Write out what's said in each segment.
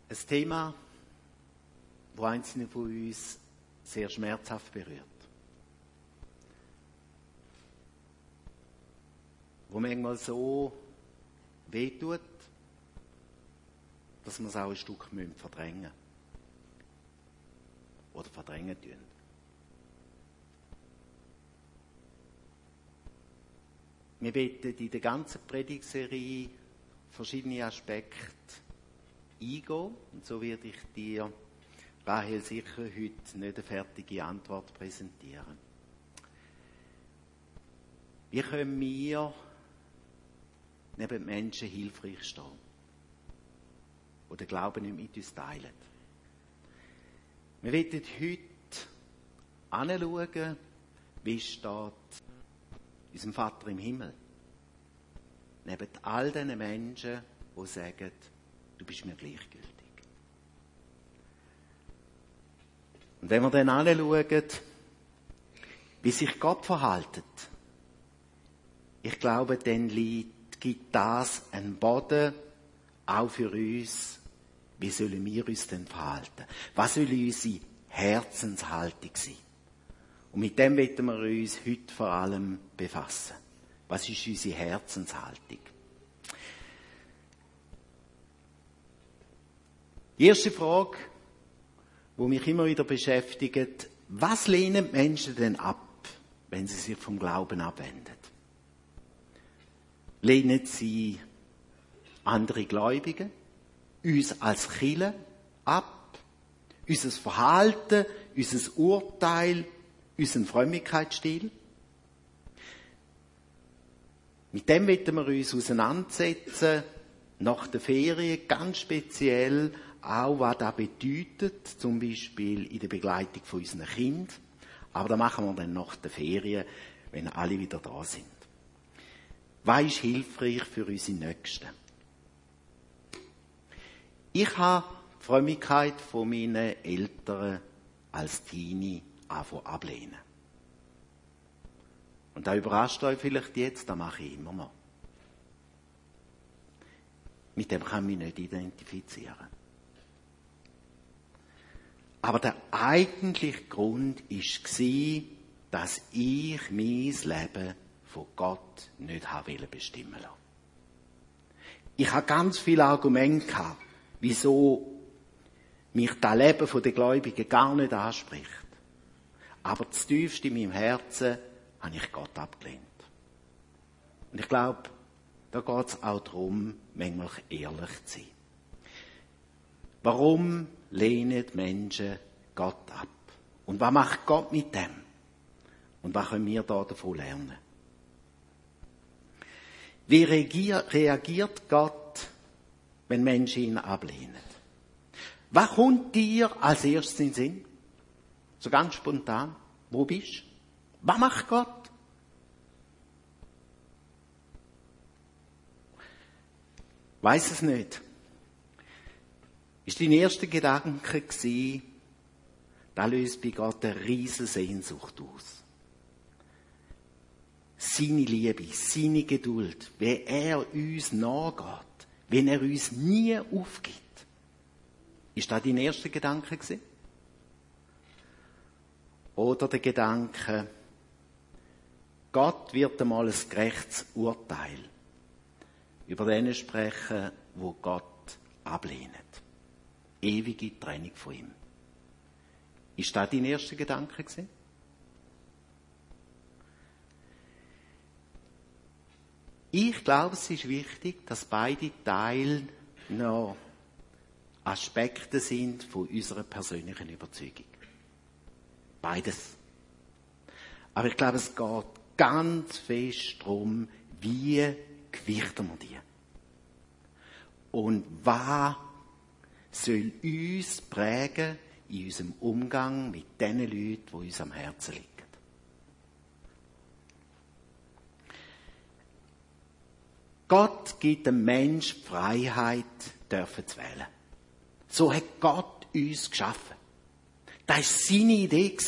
Ein Thema, das einzelne von uns sehr schmerzhaft berührt. Wo manchmal so wehtut, dass wir es auch ein Stück verdrängen müssen. Oder verdrängen tun. Wir wollen in der ganzen Predigtserie verschiedene Aspekte eingehen. Und so werde ich dir, Rahel, sicher heute nicht eine fertige Antwort präsentieren. Wie können wir neben Menschen hilfreich stehen, die den Glauben nicht mit uns teilen? Wir werden heute anschauen, wie steht unserem Vater im Himmel. Neben all diesen Menschen, die sagen, du bist mir gleichgültig. Und wenn wir dann anschauen, wie sich Gott verhält, ich glaube, dann gibt das einen Boden auch für uns. Wie sollen wir uns denn verhalten? Was soll unsere Herzenshaltung sein? Und mit dem wollen wir uns heute vor allem befassen. Was ist unsere Herzenshaltung? Die erste Frage, die mich immer wieder beschäftigt: Was lehnen die Menschen denn ab, wenn sie sich vom Glauben abwenden? Lehnen sie andere Gläubige, uns als Kirche ab, unser Verhalten, unser Urteil, unseren Frömmigkeitsstil? Mit dem wollen wir uns auseinandersetzen, nach der Ferien ganz speziell auch, was das bedeutet, zum Beispiel in der Begleitung von unseren Kindern. Aber das machen wir dann nach der Ferien, wenn alle wieder da sind. Was ist hilfreich für unsere Nächsten? Ich habe die Frömmigkeit von meinen Eltern als Teenie ablehnen. Und da überrascht euch vielleicht jetzt, das mache ich immer noch. Mit dem kann ich mich nicht identifizieren. Aber der eigentliche Grund war, dass ich mein Leben von Gott nicht bestimmen wollte. Ich hatte ganz viele Argumente gehabt, wieso mich das Leben der Gläubigen gar nicht anspricht. Aber das Tiefste in meinem Herzen habe ich Gott abgelehnt. Und ich glaube, da geht es auch darum, manchmal ehrlich zu sein. Warum lehnen die Menschen Gott ab? Und was macht Gott mit dem? Und was können wir davon lernen? Wie reagiert Gott, wenn Menschen ihn ablehnen? Was kommt dir als erstes in den Sinn? So ganz spontan. Wo bist du? Was macht Gott? Weiss es nicht. Ist dein erster Gedanke gewesen, da löst bei Gott eine riesige Sehnsucht aus. Seine Liebe, seine Geduld, wie er uns nachgeht, wenn er uns nie aufgibt. Ist das dein erster Gedanke gewesen? Oder der Gedanke, Gott wird einmal ein gerechtes Urteil über denen sprechen, wo Gott ablehnt. Ewige Trennung von ihm. Ist das dein erster Gedanke gewesen? Ich glaube, es ist wichtig, dass beide Teile noch Aspekte sind von unserer persönlichen Überzeugung. Beides. Aber ich glaube, es geht ganz fest darum, wie gewichten wir die? Und was soll uns prägen in unserem Umgang mit den Leuten, die uns am Herzen liegen? Gott gibt dem Menschen die Freiheit, dürfen zu wählen. So hat Gott uns geschaffen. Das war seine Idee.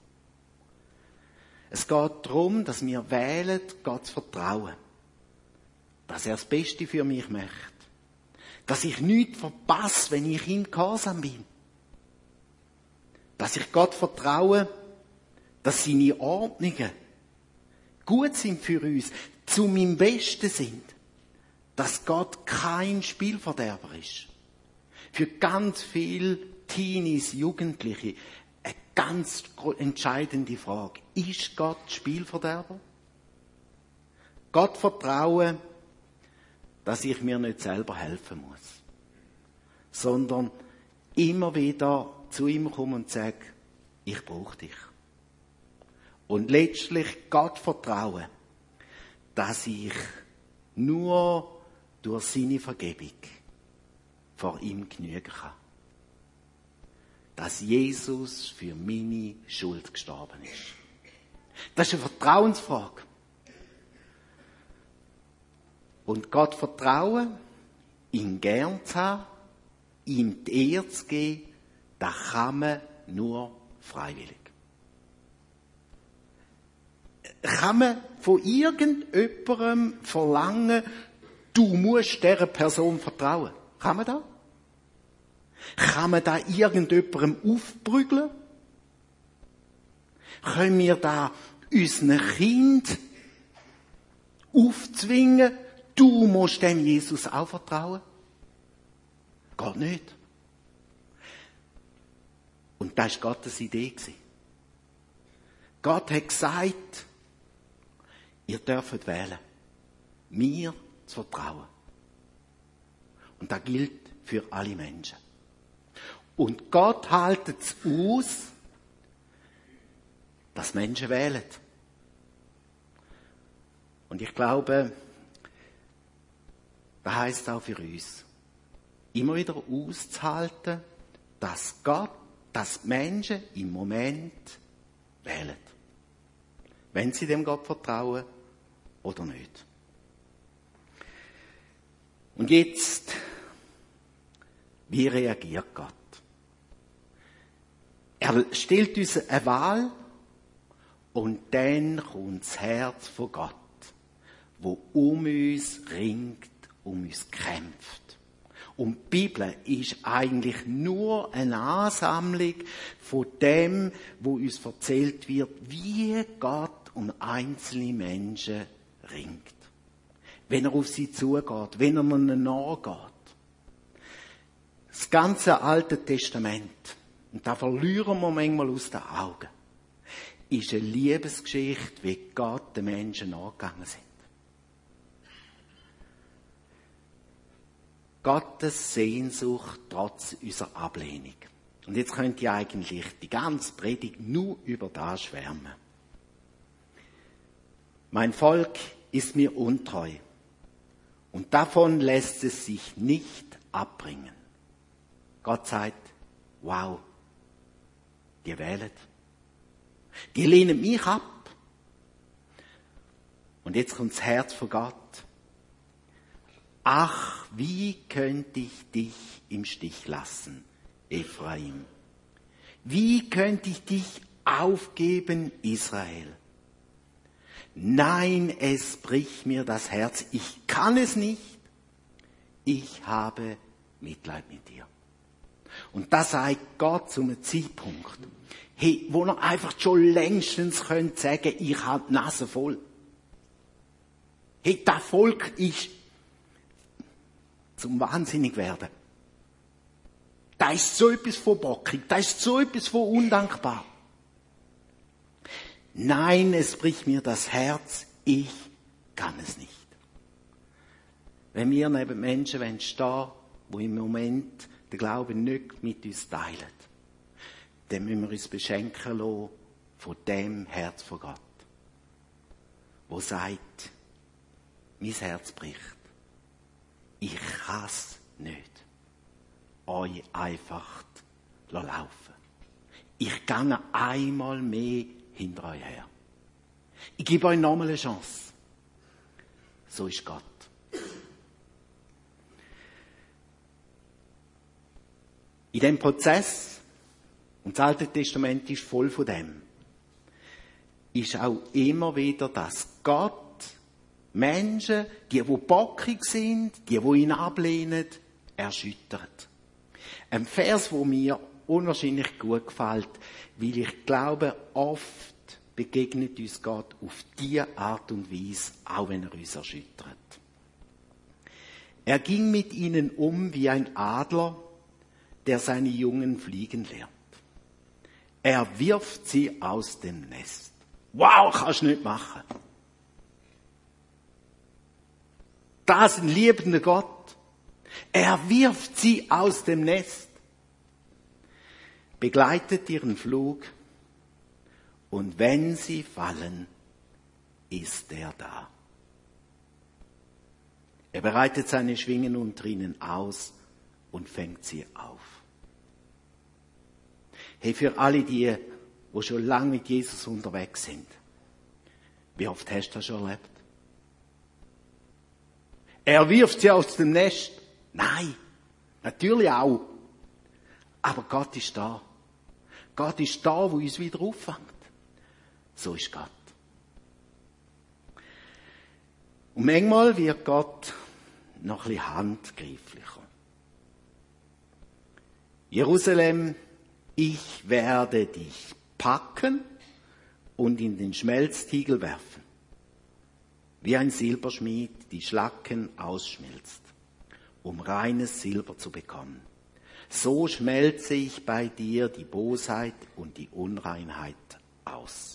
Es geht darum, dass wir wählen, Gott zu vertrauen. Dass er das Beste für mich möchte. Dass ich nichts verpasse, wenn ich ihm gehorsam bin. Dass ich Gott vertraue, dass seine Ordnungen gut sind für uns, zu meinem Besten sind. Dass Gott kein Spielverderber ist. Für ganz viele Teenies, Jugendliche, eine ganz entscheidende Frage. Ist Gott Spielverderber? Gott vertrauen, dass ich mir nicht selber helfen muss, sondern immer wieder zu ihm komme und sage, ich brauche dich. Und letztlich Gott vertrauen, dass ich nur durch seine Vergebung vor ihm genügen kann. Dass Jesus für meine Schuld gestorben ist. Das ist eine Vertrauensfrage. Und Gott vertrauen, ihn gern zu haben, ihm die Ehre zu geben, das kann man nur freiwillig. Kann man von irgendjemandem verlangen, du musst dieser Person vertrauen? Kann man das? Kann man da irgendjemandem aufprügeln? Können wir da unseren Kind aufzwingen, du musst dem Jesus auch vertrauen? Geht nicht. Und das war Gottes Idee. Gott hat gesagt, ihr dürft wählen, mir zu vertrauen. Und das gilt für alle Menschen. Und Gott hält es aus, dass Menschen wählen. Und ich glaube, das heisst auch für uns, immer wieder auszuhalten, dass Menschen im Moment wählen. Wenn sie dem Gott vertrauen oder nicht. Und jetzt, wie reagiert Gott? Er stellt uns eine Wahl und dann kommt das Herz von Gott, wo um uns ringt, um uns kämpft. Und die Bibel ist eigentlich nur eine Ansammlung von dem, wo uns erzählt wird, wie Gott um einzelne Menschen ringt. Wenn er auf sie zugeht, wenn er ihnen nachgeht. Das ganze Alte Testament, und da verlieren wir manchmal aus den Augen, ist eine Liebesgeschichte, wie Gott den Menschen nachgegangen sind. Gottes Sehnsucht trotz unserer Ablehnung. Und jetzt könnt ihr eigentlich die ganze Predigt nur über das schwärmen. Mein Volk ist mir untreu. Und davon lässt es sich nicht abbringen. Gott sagt, wow, die wählen. Die lehnen mich ab. Und jetzt kommt das Herz von Gott. Ach, wie könnte ich dich im Stich lassen, Ephraim? Wie könnte ich dich aufgeben, Israel? Nein, es bricht mir das Herz. Ich kann es nicht. Ich habe Mitleid mit dir. Und das sagt Gott zu einem Zeitpunkt, hey, wo er einfach schon längstens könnte sagen, ich habe die Nase voll. Hey, das Volk ist zum wahnsinnig werden. Da ist so etwas von bockig, da ist so etwas von undankbar. Nein, es bricht mir das Herz, ich kann es nicht. Wenn wir neben Menschen stehen, die im Moment den Glauben nicht mit uns teilen, dann müssen wir uns beschenken lassen von dem Herz von Gott, wo sagt, mein Herz bricht. Ich kann es nicht, euch einfach laufen. Ich gehe einmal mehr hinter euch her. Ich gebe euch nochmal eine Chance. So ist Gott. In diesem Prozess, und das Alte Testament ist voll von dem, ist auch immer wieder, dass Gott Menschen, die bockig sind, die ihn ablehnen, erschüttert. Ein Vers, wo mir unwahrscheinlich gut gefällt, weil ich glaube, oft begegnet uns Gott auf diese Art und Weise, auch wenn er uns erschüttert. Er ging mit ihnen um wie ein Adler, der seine Jungen fliegen lernt. Er wirft sie aus dem Nest. Wow, kannst du nicht machen. Das ist ein liebender Gott. Er wirft sie aus dem Nest, begleitet ihren Flug, und wenn sie fallen, ist er da. Er bereitet seine Schwingen unter ihnen aus und fängt sie auf. Hey, für alle die schon lange mit Jesus unterwegs sind, wie oft hast du das schon erlebt? Er wirft sie aus dem Nest. Nein, natürlich auch. Aber Gott ist da. Gott ist da, wo uns wieder auffängt. So ist Gott. Und manchmal wird Gott noch ein bisschen handgreiflicher. Jerusalem, ich werde dich packen und in den Schmelztiegel werfen, wie ein Silberschmied die Schlacken ausschmilzt, um reines Silber zu bekommen. So schmelze ich bei dir die Bosheit und die Unreinheit aus.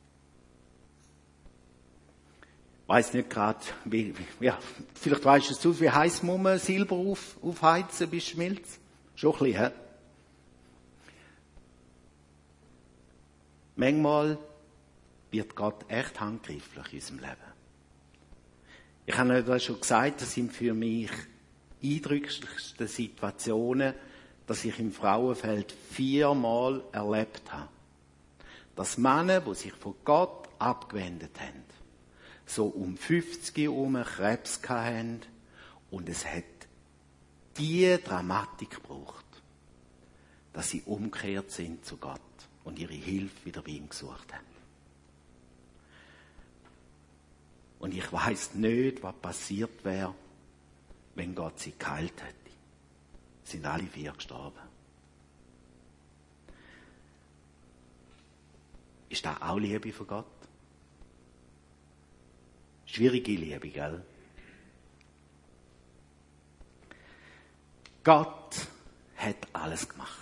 Weiß nicht gerade, vielleicht weißt du es, wie heiß muss man Silber aufheizen bis schmilzt? Schon ein bisschen, hä? Manchmal wird Gott echt handgreiflich in unserem Leben. Ich habe euch das schon gesagt, das sind für mich eindrücklichste Situationen, dass ich im Frauenfeld 4-mal erlebt habe. Dass Männer, die sich von Gott abgewendet haben, so um 50 herum Krebs hatten und es hat die Dramatik gebraucht, dass sie umgekehrt sind zu Gott und ihre Hilfe wieder bei ihm gesucht haben. Und ich weiss nicht, was passiert wäre, wenn Gott sie geheilt hätte. Sind alle 4 gestorben. Ist das auch Liebe von Gott? Schwierige Liebe, gell? Gott hat alles gemacht.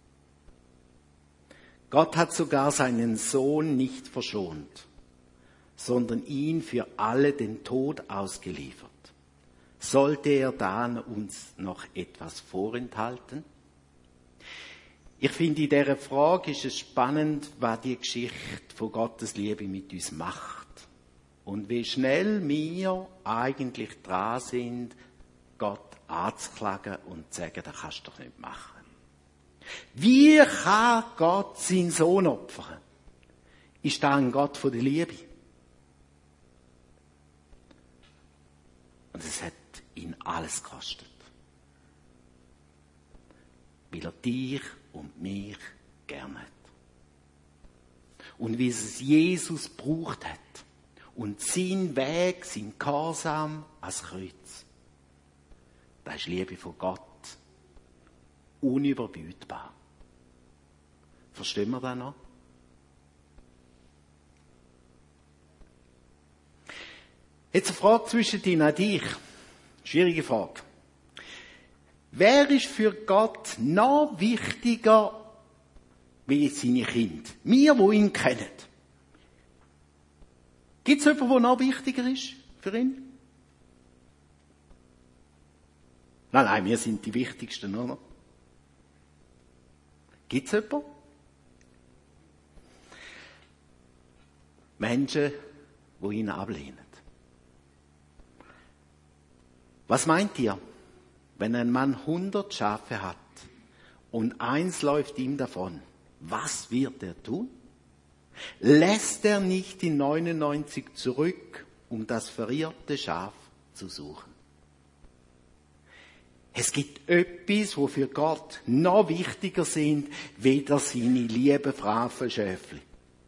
Gott hat sogar seinen Sohn nicht verschont, sondern ihn für alle den Tod ausgeliefert. Sollte er dann uns noch etwas vorenthalten? Ich finde, in dieser Frage ist es spannend, was die Geschichte von Gottes Liebe mit uns macht. Und wie schnell wir eigentlich dran sind, Gott anzuklagen und zu sagen, das kannst du doch nicht machen. Wie kann Gott seinen Sohn opfern? Ist das ein Gott von der Liebe? Und es hat ihn alles gekostet. Weil er dich und mich gern hat. Und wie es Jesus gebraucht hat. Und sein Weg, sein Gehorsam als Kreuz. Das ist Liebe von Gott. Unüberbietbar. Verstehen wir das noch? Jetzt eine Frage zwischen dir und dich. Schwierige Frage. Wer ist für Gott noch wichtiger wie seine Kinder? Wir, die ihn kennen. Gibt es jemanden, der noch wichtiger ist für ihn? Nein, wir sind die Wichtigsten, oder? Gibt es jemanden? Menschen, die ihn ablehnen. Was meint ihr, wenn ein Mann 100 Schafe hat und eins läuft ihm davon? Was wird er tun? Lässt er nicht die 99 zurück, um das verirrte Schaf zu suchen? Es gibt etwas, wo für Gott noch wichtiger sind, weder seine lieben, braven Schäfli.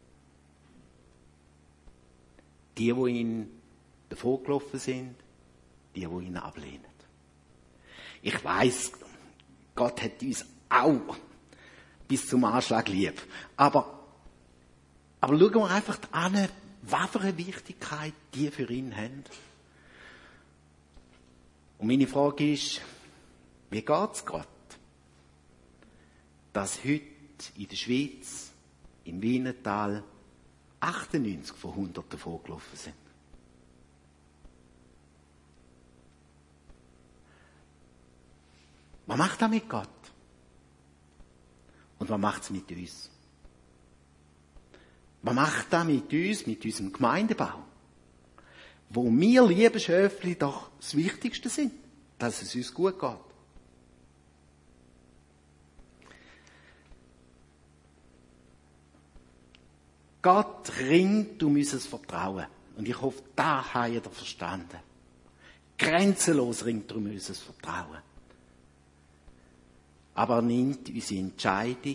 Die ihn davongelaufen sind, die ihn ablehnen. Ich weiss, Gott hat uns auch bis zum Anschlag lieb. Aber schauen wir einfach an, was für eine Wichtigkeit die für ihn haben. Und meine Frage ist, wie geht's gerade, dass heute in der Schweiz, im Wienertal, 98 von 100 davon gelaufen sind? Was macht das mit Gott? Und was macht es mit uns? Was macht das mit uns, mit unserem Gemeindebau? Wo wir, liebe Schöfli, doch das Wichtigste sind, dass es uns gut geht. Gott ringt um unser Vertrauen. Und ich hoffe, das habt ihr verstanden. Grenzenlos ringt um unser Vertrauen. Aber er nimmt unsere Entscheidung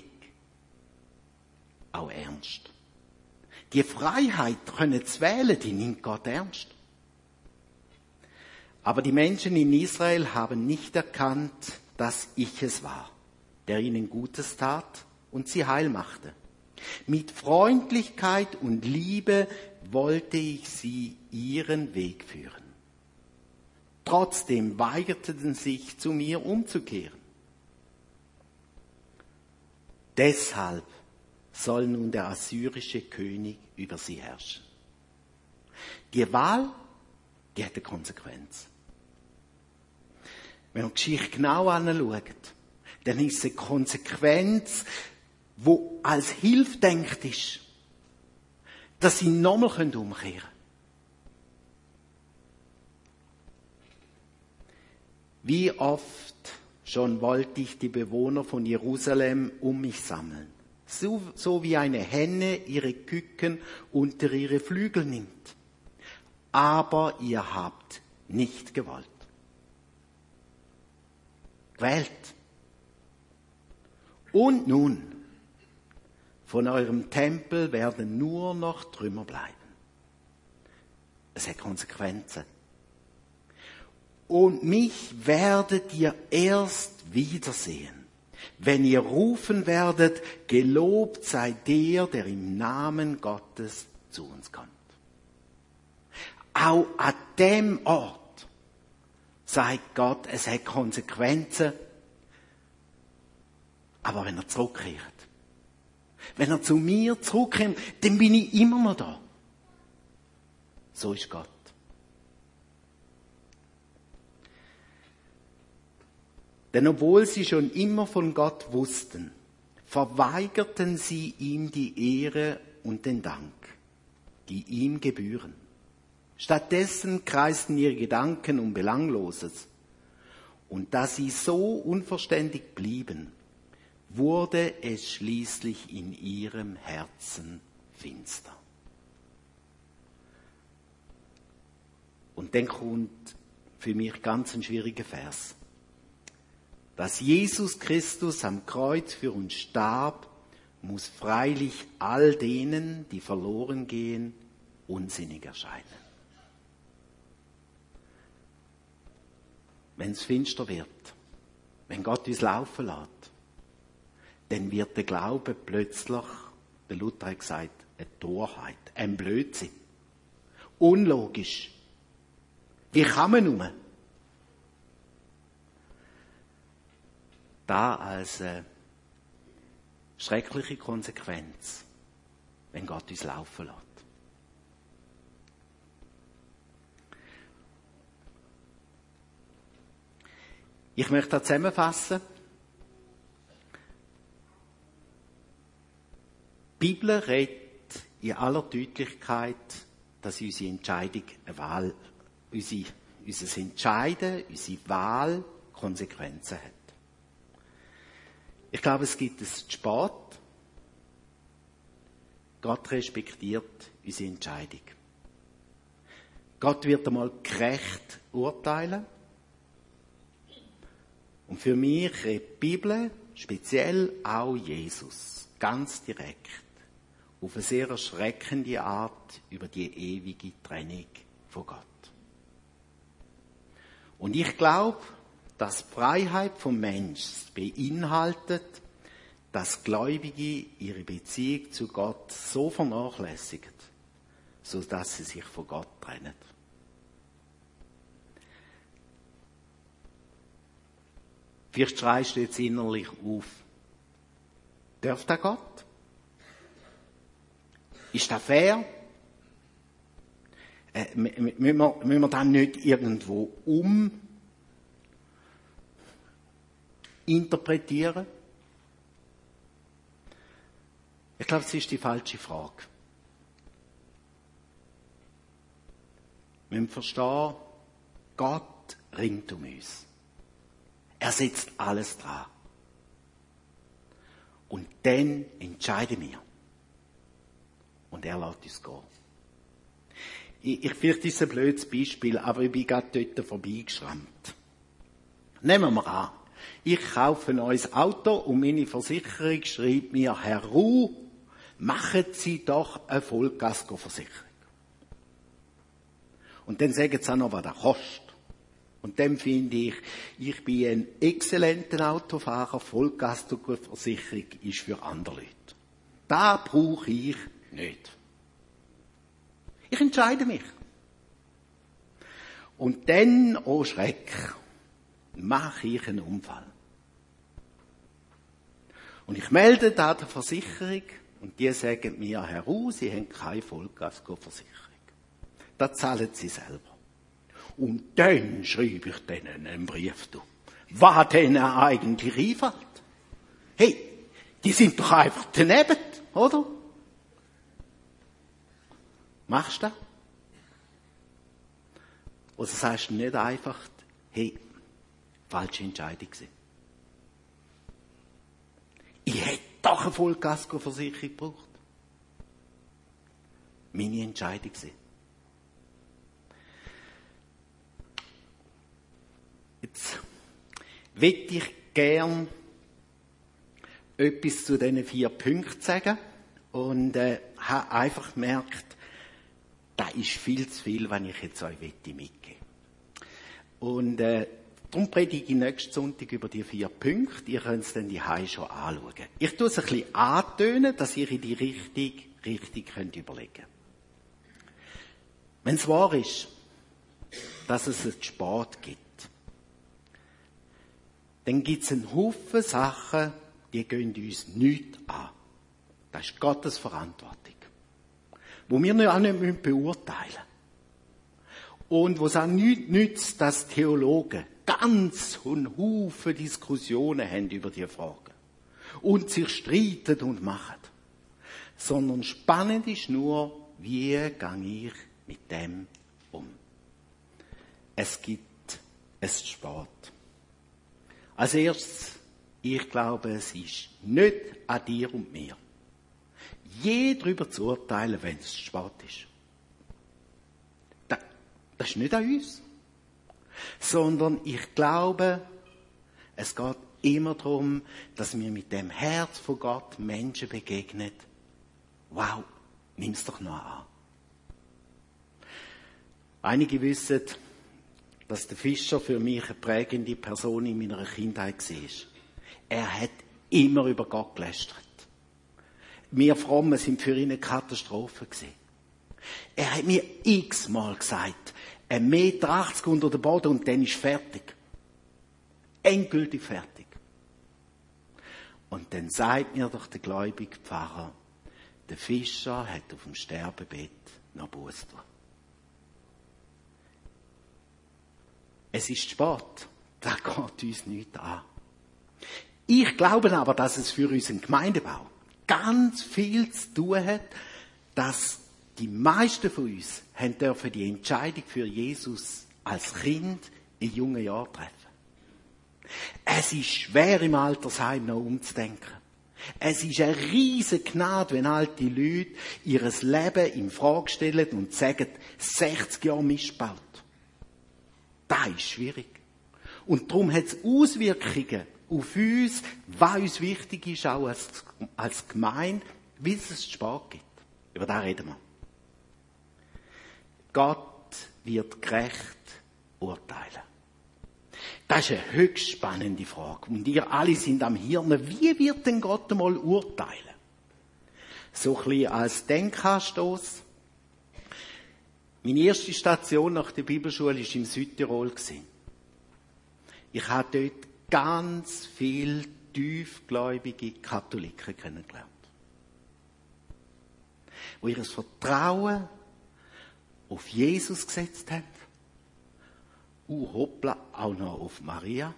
auch ernst. Die Freiheit, zu wählen, die nimmt Gott ernst. Aber die Menschen in Israel haben nicht erkannt, dass ich es war, der ihnen Gutes tat und sie heil machte. Mit Freundlichkeit und Liebe wollte ich sie ihren Weg führen. Trotzdem weigerten sie sich, zu mir umzukehren. Deshalb soll nun der assyrische König über sie herrschen. Die Wahl, die hat eine Konsequenz. Wenn man die Geschichte genau anschaut, dann ist es eine Konsequenz, wo als Hilfe denkt ist, dass sie nochmal umkehren können. Wie oft schon wollte ich die Bewohner von Jerusalem um mich sammeln, so wie eine Henne ihre Küken unter ihre Flügel nimmt. Aber ihr habt nicht gewollt. Gewählt. Und nun, von eurem Tempel werden nur noch Trümmer bleiben. Es hat Konsequenzen. Und mich werdet ihr erst wiedersehen, wenn ihr rufen werdet, gelobt sei der, der im Namen Gottes zu uns kommt. Auch an dem Ort sagt Gott, es hat Konsequenzen, aber wenn er zurückkehrt, wenn er zu mir zurückkommt, dann bin ich immer noch da. So ist Gott. Denn obwohl sie schon immer von Gott wussten, verweigerten sie ihm die Ehre und den Dank, die ihm gebühren. Stattdessen kreisten ihre Gedanken um Belangloses. Und da sie so unverständig blieben, wurde es schließlich in ihrem Herzen finster. Und dann kommt für mich ganz ein schwieriger Vers. Dass Jesus Christus am Kreuz für uns starb, muss freilich all denen, die verloren gehen, unsinnig erscheinen. Wenn es finster wird, wenn Gott uns laufen lässt, dann wird der Glaube plötzlich, der Luther hat gesagt, eine Torheit, ein Blödsinn. Unlogisch. Wie kann man nur? Da als schreckliche Konsequenz, wenn Gott uns laufen lässt. Ich möchte da zusammenfassen. Die Bibel redet in aller Deutlichkeit, dass unsere Entscheidung eine Wahl, unser Entscheiden, unsere Wahl Konsequenzen hat. Ich glaube, es gibt es zu spät. Gott respektiert unsere Entscheidung. Gott wird einmal gerecht urteilen. Und für mich redet die Bibel, speziell auch Jesus, ganz direkt, auf eine sehr erschreckende Art über die ewige Trennung von Gott. Und ich glaube, dass die Freiheit vom Menschen beinhaltet, dass Gläubige ihre Beziehung zu Gott so vernachlässigen, sodass sie sich von Gott trennen. Vielleicht schreist du jetzt innerlich auf. Darf das Gott? Ist das fair? Müssen wir dann nicht irgendwo interpretieren? Ich glaube, das ist die falsche Frage. Wir müssen verstehen, Gott ringt um uns. Er setzt alles dran. Und dann entscheiden wir. Und er lässt uns gehen. Vielleicht ist es ein blödes Beispiel, aber ich bin gerade dort vorbeigeschrammt. Nehmen wir an, ich kaufe ein neues Auto und meine Versicherung schreibt mir, Herr Ruh, machen Sie doch eine Vollkaskoversicherung. Und dann sagen sie auch noch, was das kostet. Und dann finde ich, ich bin ein exzellenter Autofahrer, Vollkaskoversicherung ist für andere Leute. Das brauche ich nicht. Ich entscheide mich. Und dann, oh Schreck, mache ich einen Unfall. Und ich melde da der Versicherung und die sagen mir, Herr Ruh, Sie haben keine Vollkaskoversicherung. Das zahlen Sie selber. Und dann schreibe ich denen einen Brief, was denen eigentlich einfällt. Hey, die sind doch einfach daneben, oder? Machst du das? Oder sagst du nicht einfach, hey, falsche Entscheidung gewesen. Ich hätte doch eine Vollkaskoversicherung gebraucht. Meine Entscheidung gewesen. Jetzt möchte ich gern etwas zu diesen 4 Punkten sagen und habe einfach gemerkt, da ist viel zu viel, wenn ich jetzt euch mitgeben möchte. Und darum predige ich nächsten Sonntag über die 4 Punkte. Ihr könnt es dann daheim schon anschauen. Ich tue es ein bisschen antönen, dass ihr in die Richtung könnt überlegen. Wenn es wahr ist, dass es einen Sport gibt, dann gibt es einen Haufen Sachen, die gehen uns nichts an. Das ist Gottes Verantwortung. Wo wir auch nicht beurteilen müssen. Und wo es auch nichts nützt, dass Theologen ganz einen Haufen Diskussionen haben über diese Fragen. Und sich streiten und machen. Sondern spannend ist nur, wie gehe ich mit dem um. Es gibt einen Sport. Als erstes, ich glaube, es ist nicht an dir und mir, je darüber zu urteilen, wenn es Sport ist. Das ist nicht an uns. Sondern ich glaube, es geht immer darum, dass wir mit dem Herz von Gott Menschen begegnen. Wow, nimm's doch noch an. Einige wissen, dass der Fischer für mich eine prägende Person in meiner Kindheit war. Er hat immer über Gott gelästert. Wir Frommen sind für ihn eine Katastrophe gewesen. Er hat mir x-mal gesagt, 1,80 Meter unter dem Boden und dann ist fertig. Endgültig fertig. Und dann sagt mir doch der gläubige Pfarrer, der Fischer hat auf dem Sterbebett noch Buße tun. Es ist Sport. Das geht uns nicht an. Ich glaube aber, dass es für unseren Gemeindebau ganz viel zu tun hat, dass die meisten von uns haben dürfen die Entscheidung für Jesus als Kind in jungen Jahren treffen. Es ist schwer im Altersheim noch umzudenken. Es ist eine riesige Gnade, wenn alte Leute ihr Leben in Frage stellen und sagen, 60 Jahre missbaut. Das ist schwierig. Und darum hat es Auswirkungen auf uns, was uns wichtig ist, auch als Gemeinde, wie es Sport gibt. Über das reden wir. Gott wird gerecht urteilen. Das ist eine höchst spannende Frage. Und ihr alle sind am Hirn. Wie wird denn Gott einmal urteilen? So ein bisschen als Denkanstoss. Meine erste Station nach der Bibelschule war im Südtirol. Ich habe dort ganz viele tiefgläubige Katholiken kennengelernt, die ihr Vertrauen auf Jesus gesetzt haben. Hoppla, auch noch auf Maria.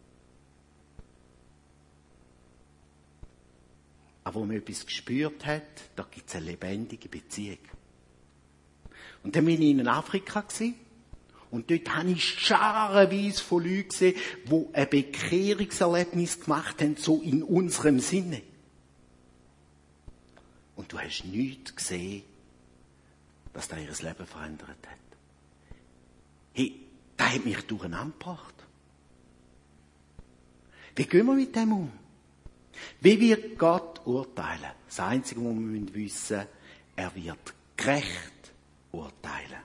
Aber wo man etwas gespürt hat, da gibt es eine lebendige Beziehung. Und dann bin ich in Afrika und dort habe ich scharenweise von Leuten gesehen, die ein Bekehrungserlebnis gemacht haben, so in unserem Sinne. Und du hast nichts gesehen, dass das ihr Leben verändert hat. Hey, das hat mich durcheinander gebracht. Wie gehen wir mit dem um? Wie wird Gott urteilen? Das Einzige, was wir wissen müssen, er wird gerecht urteilen.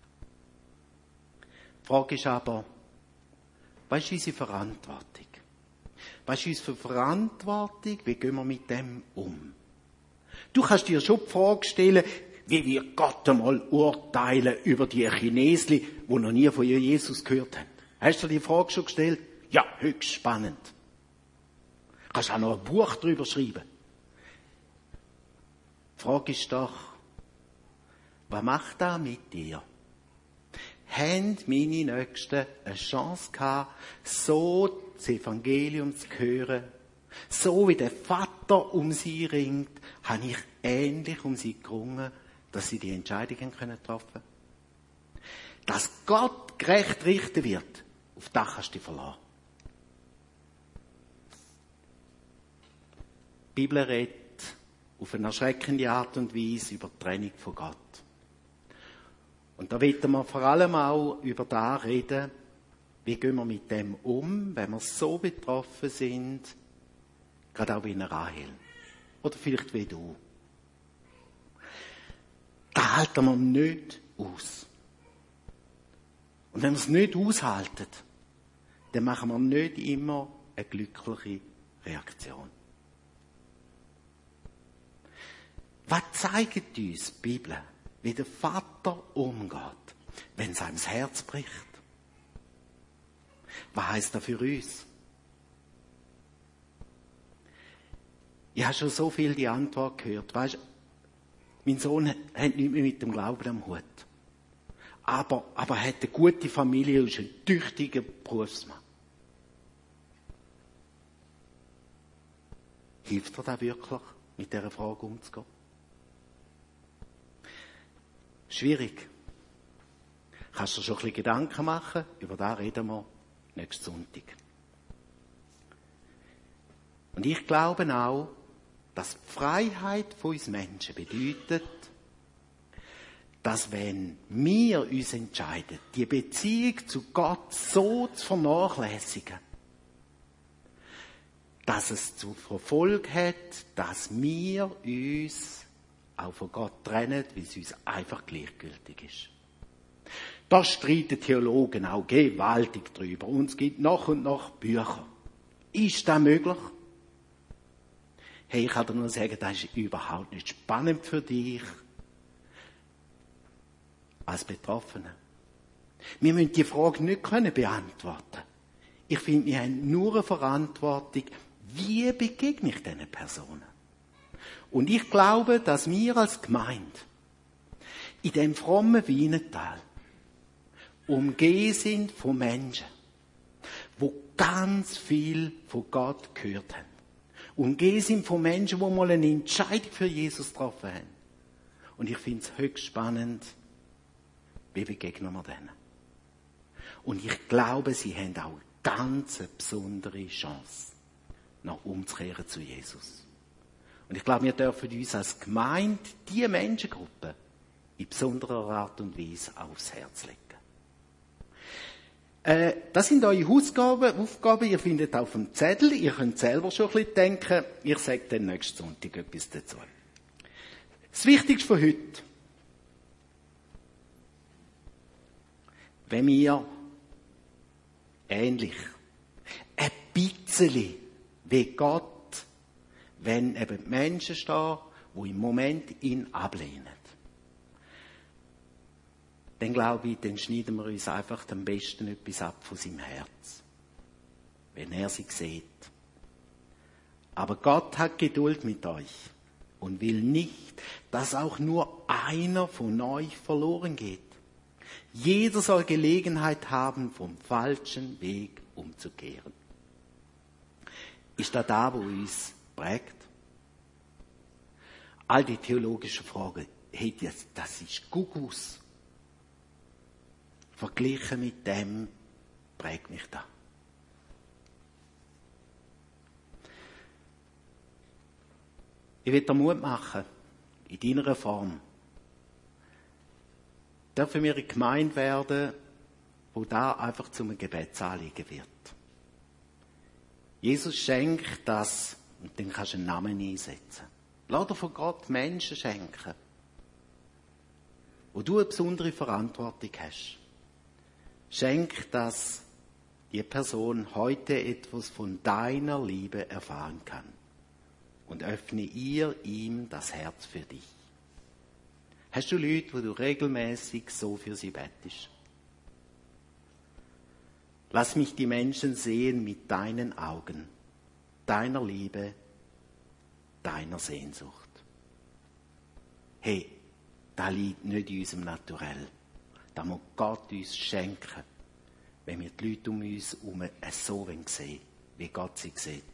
Die Frage ist aber, was ist unsere Verantwortung? Was ist unsere Verantwortung? Wie gehen wir mit dem um? Du kannst dir schon die Frage stellen, wie wird Gott einmal urteilen über die Chinesli, die noch nie von Jesus gehört haben? Hast du dir die Frage schon gestellt? Ja, höchst spannend. Kannst auch noch ein Buch darüber schreiben. Die Frage ist doch, was macht das mit dir? Haben meine Nächsten eine Chance gehabt, so das Evangelium zu hören? So wie der Vater um sie ringt, habe ich ähnlich um sie gerungen, dass sie die Entscheidungen treffen können. Dass Gott gerecht richten wird, auf das kannst du dich verlassen. Die Bibel redet auf eine erschreckende Art und Weise über die Trennung von Gott. Und da wollen wir vor allem auch über das reden, wie gehen wir mit dem um, wenn wir so betroffen sind, gerade auch wie eine Rahel. Oder vielleicht wie du. Da halten wir nicht aus. Und wenn wir es nicht aushalten, dann machen wir nicht immer eine glückliche Reaktion. Was zeigt uns die Bibel, wie der Vater umgeht, wenn es einem das Herz bricht? Was heisst das für uns? Ich habe schon so viel die Antwort gehört. Weißt, mein Sohn hat nichts mehr mit dem Glauben am Hut. Aber er hat eine gute Familie und ist ein tüchtiger Berufsmann. Hilft dir das wirklich, mit dieser Frage umzugehen? Schwierig. Kannst du dir schon ein bisschen Gedanken machen? Über das reden wir nächsten Sonntag. Und ich glaube auch, dass die Freiheit von uns Menschen bedeutet, dass wenn wir uns entscheiden, die Beziehung zu Gott so zu vernachlässigen, dass es zur Folge hat, dass wir uns auch von Gott trennen, weil es uns einfach gleichgültig ist. Da streiten Theologen auch gewaltig drüber. Und es gibt noch und noch Bücher. Ist das möglich? Hey, ich kann dir nur sagen, das ist überhaupt nicht spannend für dich als Betroffene. Wir müssen die Frage nicht beantworten. Ich finde, wir haben nur eine Verantwortung, wie begegne ich diesen Personen? Und ich glaube, dass wir als Gemeinde in dem frommen Wienertal umgeben sind von Menschen, die ganz viel von Gott gehört haben. Umgeben sind von Menschen, die mal eine Entscheidung für Jesus getroffen haben. Und ich finde es höchst spannend, wie begegnen wir denen. Und ich glaube, sie haben auch eine ganz besondere Chance, noch umzukehren zu Jesus. Und ich glaube, wir dürfen uns als Gemeinde diese Menschengruppe in besonderer Art und Weise aufs Herz legen. Das sind eure Aufgaben. Ihr findet auf dem Zettel. Ihr könnt selber schon ein bisschen denken. Ich sage dann nächsten Sonntag etwas dazu. Das Wichtigste von heute. Wenn wir ähnlich. Ein bisschen wie Gott, wenn eben die Menschen stehen, die im Moment ihn ablehnen. Dann glaube ich, dann schneiden wir uns einfach am besten etwas ab von seinem Herz. Wenn er sie sieht. Aber Gott hat Geduld mit euch und will nicht, dass auch nur einer von euch verloren geht. Jeder soll Gelegenheit haben, vom falschen Weg umzukehren. Ist das da, wo uns prägt? All die theologischen Fragen, hey, das ist Gugus. Verglichen mit dem prägt mich das. Ich will dir Mut machen, in deiner Form. Dürfen wir eine Gemeinde werden, wo da einfach zum Gebetsanliegen wird. Jesus schenkt das, und dann kannst du einen Namen einsetzen. Lass dir von Gott Menschen schenken, wo du eine besondere Verantwortung hast. Schenk, dass die Person heute etwas von deiner Liebe erfahren kann. Und öffne ihm das Herz für dich. Hast du Leute, wo du regelmäßig so für sie bettest? Lass mich die Menschen sehen mit deinen Augen, deiner Liebe, deiner Sehnsucht. Hey, das liegt nicht in unserem Naturell. Das muss Gott uns schenken, wenn wir die Leute um uns herum so sehen, wie Gott sie sieht.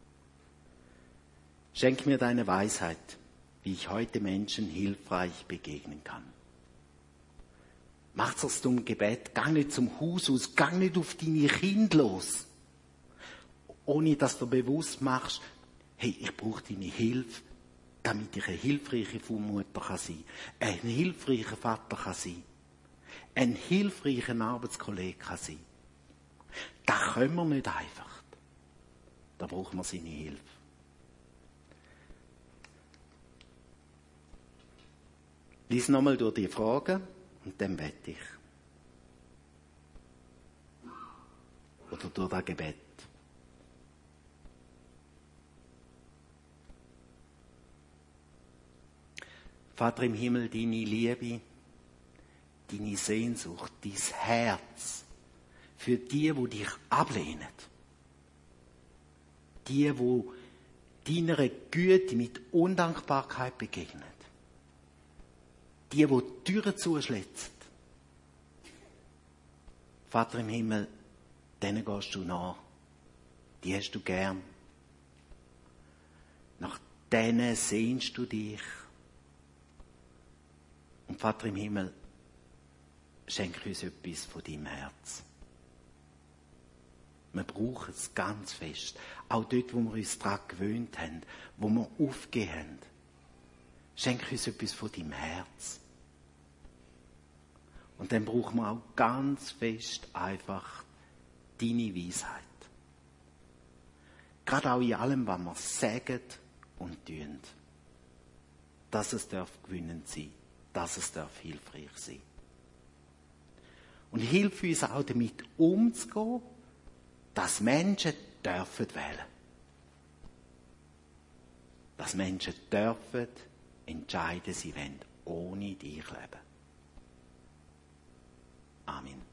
Schenk mir deine Weisheit, wie ich heute Menschen hilfreich begegnen kann. Macht's aus dem Gebet, gang nicht zum Haus aus, gang nicht auf deine Kinder los. Ohne dass du bewusst machst, hey, ich brauche deine Hilfe, damit ich eine hilfreiche Mutter sein kann, ein hilfreicher Vater kann sein, ein hilfreicher Arbeitskollege kann sein. Das können wir nicht einfach. Da brauchen wir seine Hilfe. Lies nochmal durch die Fragen und dann bete ich. Oder durch das Gebet. Vater im Himmel, deine Liebe, deine Sehnsucht, dein Herz für die dich ablehnen. Die deiner Güte mit Undankbarkeit begegnen. Die Türen zuschlitzen. Vater im Himmel, denen gehst du nach. Die hast du gern. Nach denen sehnst du dich. Und Vater im Himmel, schenk uns etwas von deinem Herz. Wir brauchen es ganz fest. Auch dort, wo wir uns daran gewöhnt haben, wo wir aufgegeben haben. Schenk uns etwas von deinem Herz. Und dann brauchen wir auch ganz fest einfach deine Weisheit. Gerade auch in allem, was wir sagen und tun. Dass es darf gewinnend sein, dass es darf hilfreich sein. Und hilf uns auch damit umzugehen, dass Menschen dürfen wählen. Dass Menschen dürfen entscheiden, sie wollen ohne dich leben. Amen.